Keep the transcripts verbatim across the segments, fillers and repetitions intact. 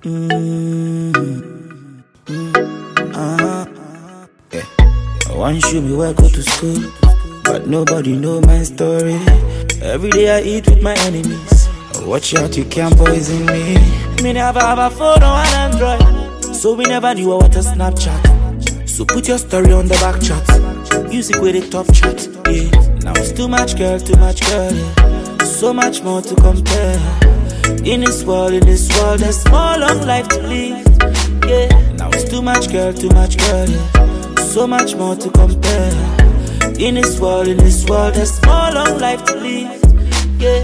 Mm-hmm. Uh-huh. Yeah. I want you me well go to school, but nobody know my story. Every day I eat with my enemies. Watch out, you can't poison me. Me never have a phone or an Android, so we never knew what a Snapchat. So put your story on the back chat. Music with a top chat, yeah. Now it's too much girl, too much girl, yeah. So much more to compare. In this world, in this world, there's more long life to live, yeah. Now it's too much girl, too much girl, yeah. So much more to compare. In this world, in this world, there's more long life to live, yeah.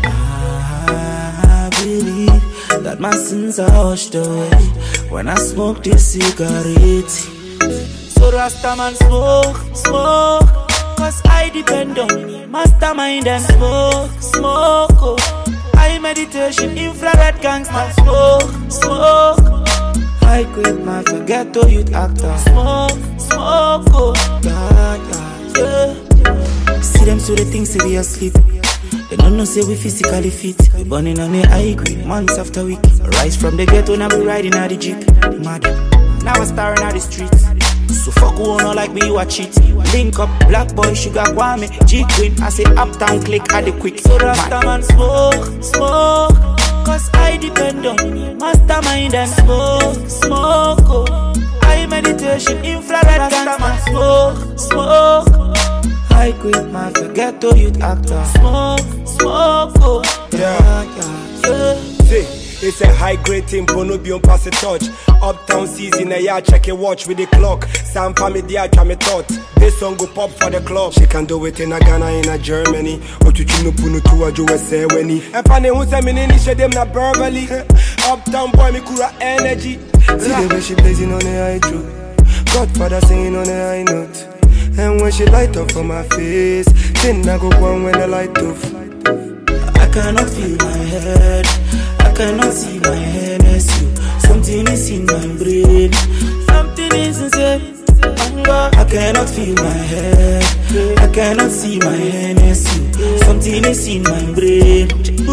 I believe that my sins are washed away when I smoke this cigarette. So Rastaman smoke, smoke, cause I depend on me, mastermind and smoke, smoke, oh. I meditation, infrared gangster, smoke, smoke. I quit my ghetto youth actor, smoke, smoke, oh. Yeah, yeah, yeah. See them so they think say we asleep. They don't know say we physically fit. We burning on me high grade, months after week. Rise from the ghetto, now we riding out the jeep. Mad, now I'm starring out the streets. So fuck who don't like me, you a cheat. Link up, black boy, sugar, Kwame, G-Queen. I say uptown, click at the quick. So Rastaman smoke, smoke, cause I depend on me, mastermind and smoke, smoke, oh. I meditation, infrared gangster, smoke, smoke. I quit my ghetto youth actor, smoke, smoke, oh. Yeah, yeah, yeah. See. It's a high grade team, Bono be on pass a touch. Uptown season, a yard check a watch with the clock. Sam family, I try me thought. This song go pop for the club. She can do it in a Ghana, in a Germany. Otuchi no punu tu a jo se weni. And pane who say me nini she dem na Beverly. Uptown boy me kura energy. See the way she blazing on the high truth. Godfather singing on the high note. And when she light up on my face, then I go on when the light off. I cannot feel my head, I cannot see my Hennessy. Something is in my brain, something is insane. I cannot feel my head, I cannot see my Hennessy. Something is in my brain.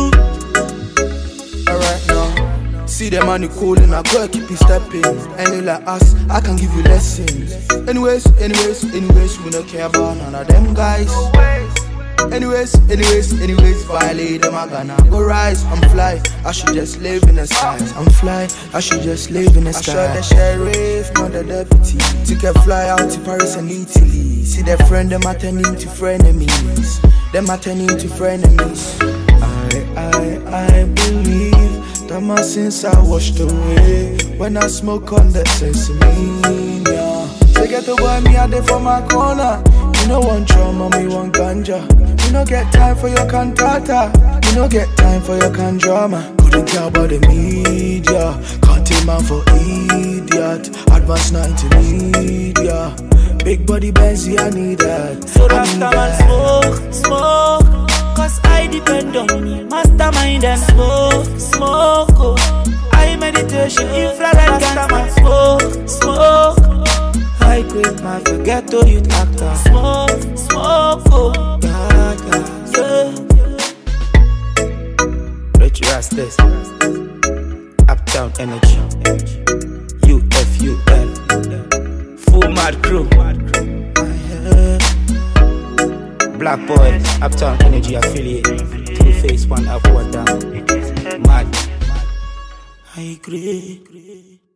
Alright now, see them on the cool and I gotta keep it stepping. And you like us, I can give you lessons. Anyways, anyways, anyways, we don't care about none of them guys. Anyways, anyways, anyways, violate them, I gonna go rise. I'm fly, I should just live in the skies. I'm fly, I should just live in the sky. I shot the sheriff, not the deputy. Took a fly out to Paris and Italy. See their friend, them are turning to frenemies. Them are turning to frenemies. I, I, I believe that my sins are washed away when I smoke on the sesame, yeah. So get the boy, me out there for my corner. You know one trauma, me one ganja. You no get time for your cantata. You no get time for your can drama. Couldn't care about the media. Can't take man for idiot. Advance not media. Big body Benzie, I need that. So Rastaman smoke, smoke, cause I depend on me, mastermind and smoke, smoke, oh. I meditation, infrared gangster, smoke, smoke. I quit my ghetto youth actor, smoke, smoke, oh. Yeah, yeah, yeah. Rich Rastas, Uptown Energy, U F U N, Full Mad Crew, Black Boy, Uptown Energy affiliate, Two Face, one up, one down, Mad. I agree.